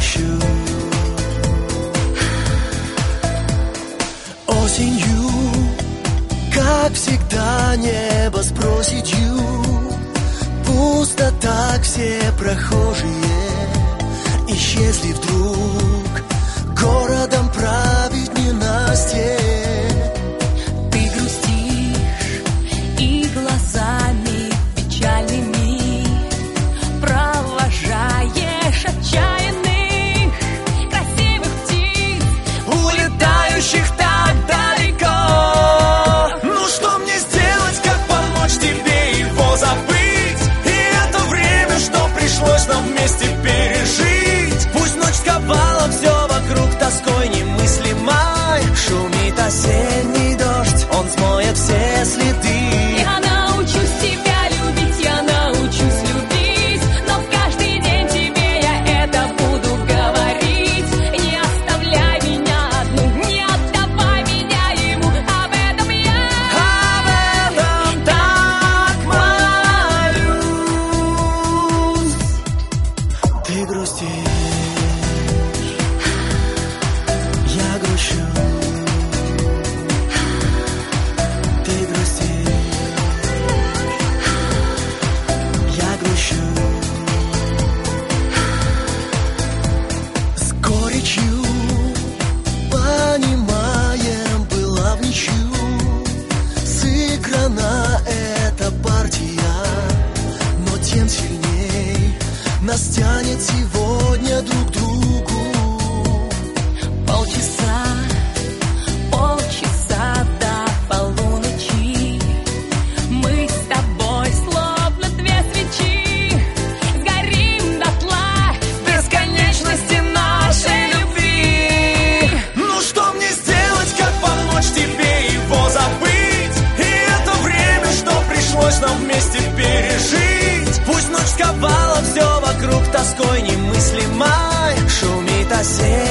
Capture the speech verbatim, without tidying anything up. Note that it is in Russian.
грущу. Осенью, как всегда, небо с проседью. Пусто так, все прохожие исчезли вдруг. Городом правит ненастье. Ты грустишь и глазами печальными провожаешь отчаянных красивых птиц, улетающих так далеко. Ну что мне сделать, как помочь тебе его забыть? И это время, что пришлось нам вместе пережить. Пусть ночь сковала все вокруг тоской немыслимой. Шумит осенний дождь, он смоет все следы. Я научусь тебя любить, я научусь любить, но в каждый день тебе я это буду говорить. Не оставляй меня одну, не отдавай меня ему, об этом я, Об этом так молюсь. Ты грустишь, я грущу. Ты грустишь, я грущу. С горечью понимаем, была в ничью сыграна эта партия, но тем сильней нас тянет сегодня друг к другу. полчаса, полчаса до полуночи. Мы с тобой словно две свечи, сгорим дотла в бесконечности нашей любви. Ну что мне сделать, как помочь тебе его забыть? И это время, что пришлось нам вместе пережить. Пусть ночь сковала все вокруг тоской немыслимой. Шумит осень.